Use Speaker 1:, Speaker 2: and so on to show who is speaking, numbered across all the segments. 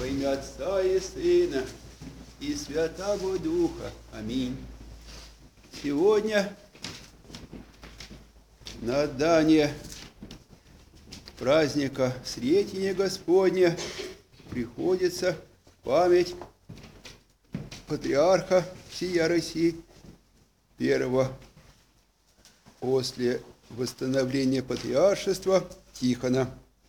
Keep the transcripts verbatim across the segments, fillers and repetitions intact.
Speaker 1: Во имя Отца и Сына и Святого Духа. Аминь. Сегодня на отдание праздника Сретения Господня приходится память патриарха всея Руси, первого после восстановления патриаршества Тихона.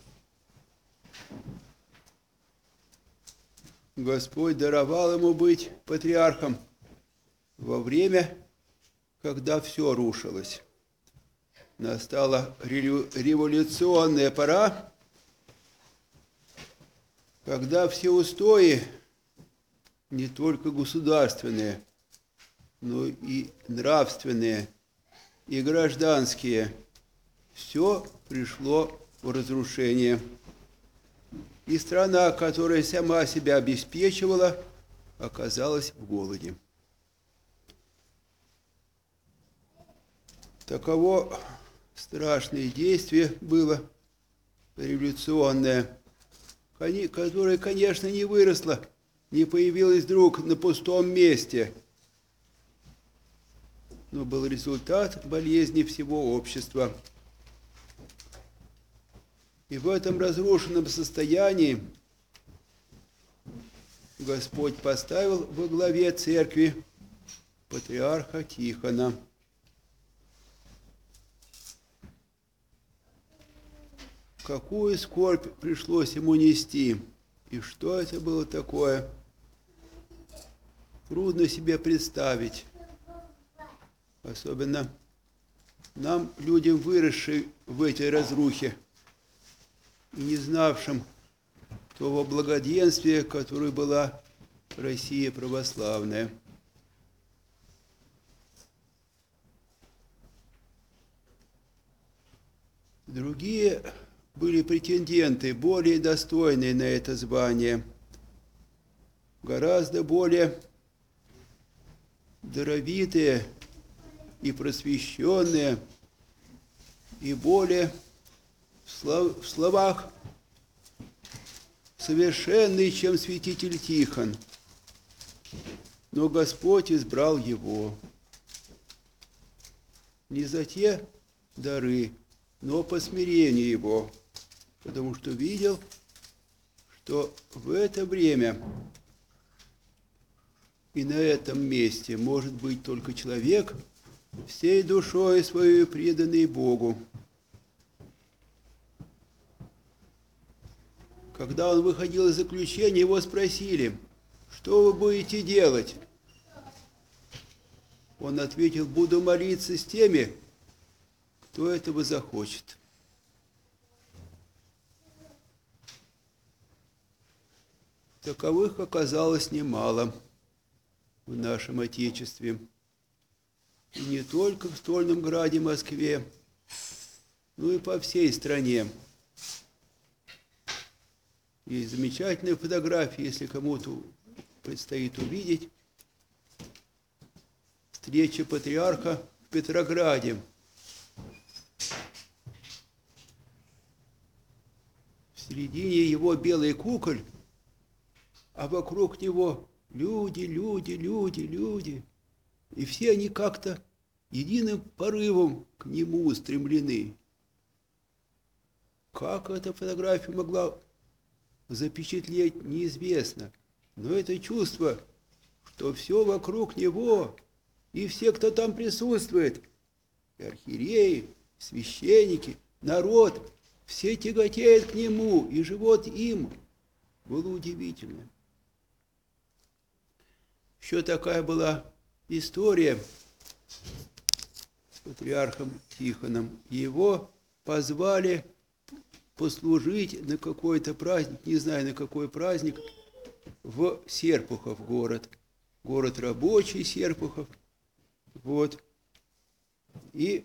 Speaker 1: Господь даровал ему быть патриархом во время, когда все рушилось. Настала революционная пора, когда все устои, не только государственные, но и нравственные, и гражданские, все пришло в разрушение. И страна, которая сама себя обеспечивала, оказалась в голоде. Таково страшное действие было революционное, которое, конечно, не выросло, не появилось вдруг на пустом месте, но был результат болезни всего общества. И в этом разрушенном состоянии Господь поставил во главе церкви патриарха Тихона. Какую скорбь пришлось ему нести, и что это было такое, трудно себе представить. Особенно нам, людям, выросшим в этой разрухе, и не знавшим того благоденствия, которое была Россия православная. Другие были претенденты, более достойные на это звание, гораздо более даровитые и просвещенные, и более в словах совершенный, чем святитель Тихон. Но Господь избрал его не за те дары, но по смирению его, потому что видел, что в это время и на этом месте может быть только человек, всей душой своей преданный Богу. Когда он выходил из заключения, его спросили: что вы будете делать? Он ответил: буду молиться с теми, кто этого захочет. Таковых оказалось немало в нашем Отечестве. И не только в Стольном Граде, Москве, но и по всей стране. Есть замечательные фотографии, если кому-то предстоит увидеть. Встреча патриарха в Петрограде. В середине его белый куколь, а вокруг него люди, люди, люди, люди. И все они как-то единым порывом к нему устремлены. Как эта фотография могла запечатлеть, неизвестно. Но это чувство, что все вокруг него, и все, кто там присутствует, и архиереи, и священники, народ, все тяготеют к нему и живут им, было удивительно. Еще такая была история с патриархом Тихоном. Его позвали послужить на какой-то праздник, не знаю, на какой праздник, в Серпухов город. Город рабочий Серпухов. Вот. И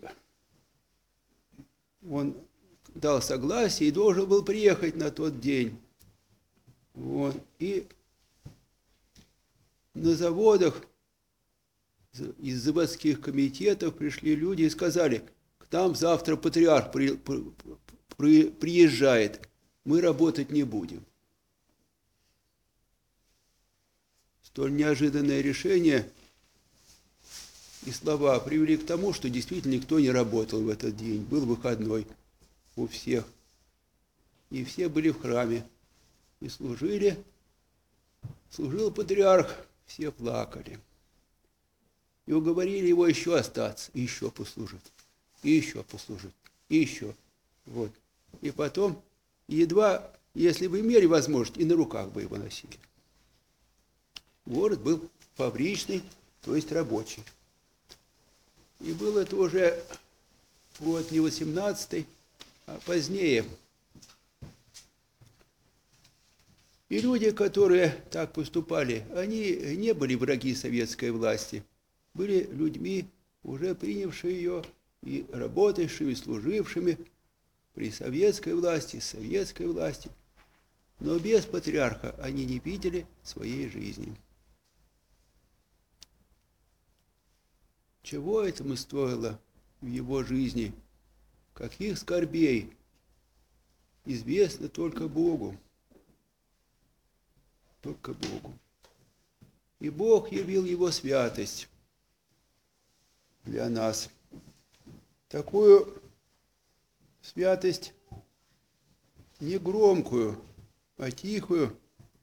Speaker 1: он дал согласие и должен был приехать на тот день. Вот. И на заводах из заводских комитетов пришли люди и сказали: к нам завтра патриарх при, при, приезжает, мы работать не будем. столь неожиданное решение и слова привели к тому, что действительно никто не работал в этот день. Был выходной у всех. И все были в храме. И служили. Служил патриарх. Все плакали. И уговорили его еще остаться. И еще послужить. И еще послужить. И еще. Вот. И потом, едва, если бы имели возможность, и на руках бы его носили. Город был фабричный, то есть рабочий. И был это уже год не восемнадцатый, а позднее. И люди, которые так поступали, они не были враги советской власти, были людьми, уже принявшими ее и работавшими, служившими при советской власти, советской власти. Но без патриарха они не видели своей жизни. Чего этому стоило в его жизни? Каких скорбей? Известно только Богу. Только Богу. И Бог явил его святость для нас. Такую святость не громкую, а тихую,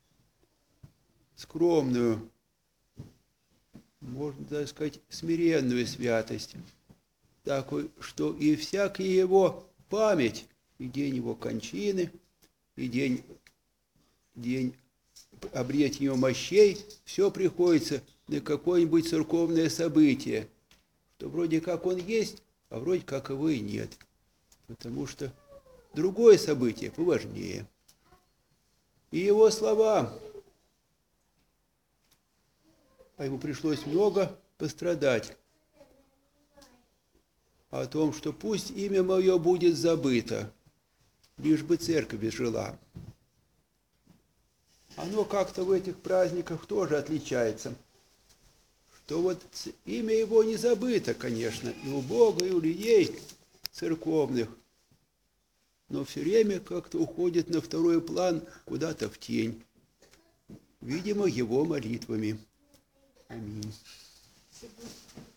Speaker 1: скромную, можно даже сказать, смиренную святость, такой, что и всякая его память, и день его кончины, и день, день обретения его мощей, все приходится на какое-нибудь церковное событие, что вроде как он есть, а вроде как его и нет, потому что другое событие поважнее. И его слова, а ему пришлось много пострадать, о том, что пусть имя мое будет забыто, лишь бы церковь жила. Оно как-то в этих праздниках тоже отличается, что вот имя его не забыто, конечно, и у Бога, и у людей церковных, но все время как-то уходит на второй план, куда-то в тень, видимо, его молитвами. Аминь.